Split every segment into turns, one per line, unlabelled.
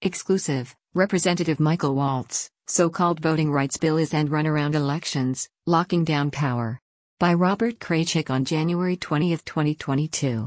Exclusive, Representative Michael Waltz, so-called voting rights bill is end run around elections, locking down power. By Robert Kraychik on January 20, 2022.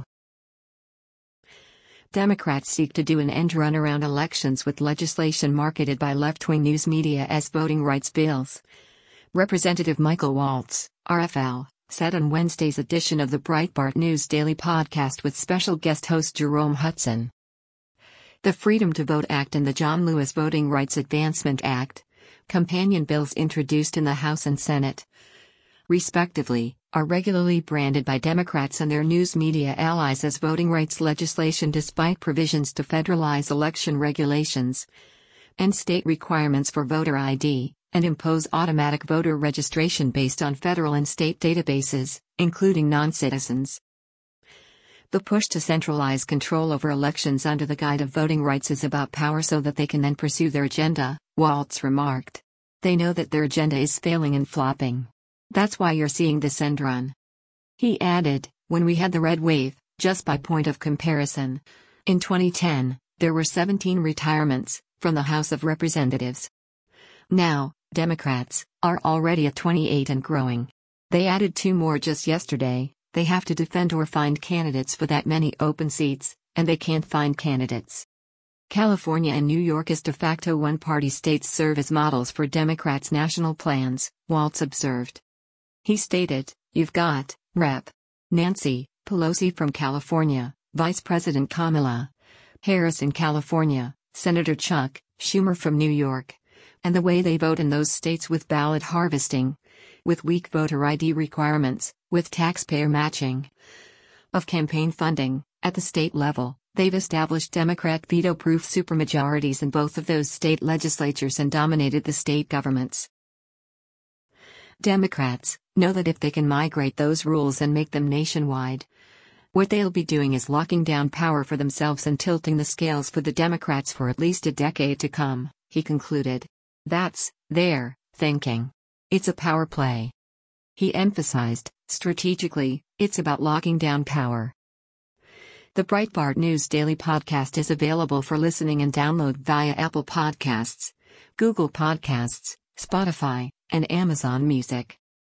Democrats seek to do an end run around elections with legislation marketed by left-wing news media as voting rights bills. Representative Michael Waltz, RFL, said on Wednesday's edition of the Breitbart News Daily podcast with special guest host Jerome Hudson. The Freedom to Vote Act and the John Lewis Voting Rights Advancement Act, companion bills introduced in the House and Senate, respectively, are regularly branded by Democrats and their news media allies as voting rights legislation despite provisions to federalize election regulations and state requirements for voter ID, and impose automatic voter registration based on federal and state databases, including non-citizens. The push to centralize control over elections under the guise of voting rights is about power so that they can then pursue their agenda, Waltz remarked. They know that their agenda is failing and flopping. That's why you're seeing this end run. He added, when we had the red wave, just by point of comparison, in 2010, there were 17 retirements from the House of Representatives. Now, Democrats are already at 28 and growing. They added 2 more just yesterday. They have to defend or find candidates for that many open seats, and they can't find candidates. California and New York as de facto one-party states serve as models for Democrats' national plans, Waltz observed. He stated, you've got Rep. Nancy Pelosi from California, Vice President Kamala Harris in California, Senator Chuck Schumer from New York, and the way they vote in those states with ballot harvesting, with weak voter ID requirements, with taxpayer matching of campaign funding, at the state level, they've established Democrat veto-proof supermajorities in both of those state legislatures and dominated the state governments. Democrats know that if they can migrate those rules and make them nationwide, what they'll be doing is locking down power for themselves and tilting the scales for the Democrats for at least a decade to come, he concluded. That's their thinking. It's a power play. He emphasized, strategically, it's about locking down power. The Breitbart News Daily podcast is available for listening and download via Apple Podcasts, Google Podcasts, Spotify, and Amazon Music.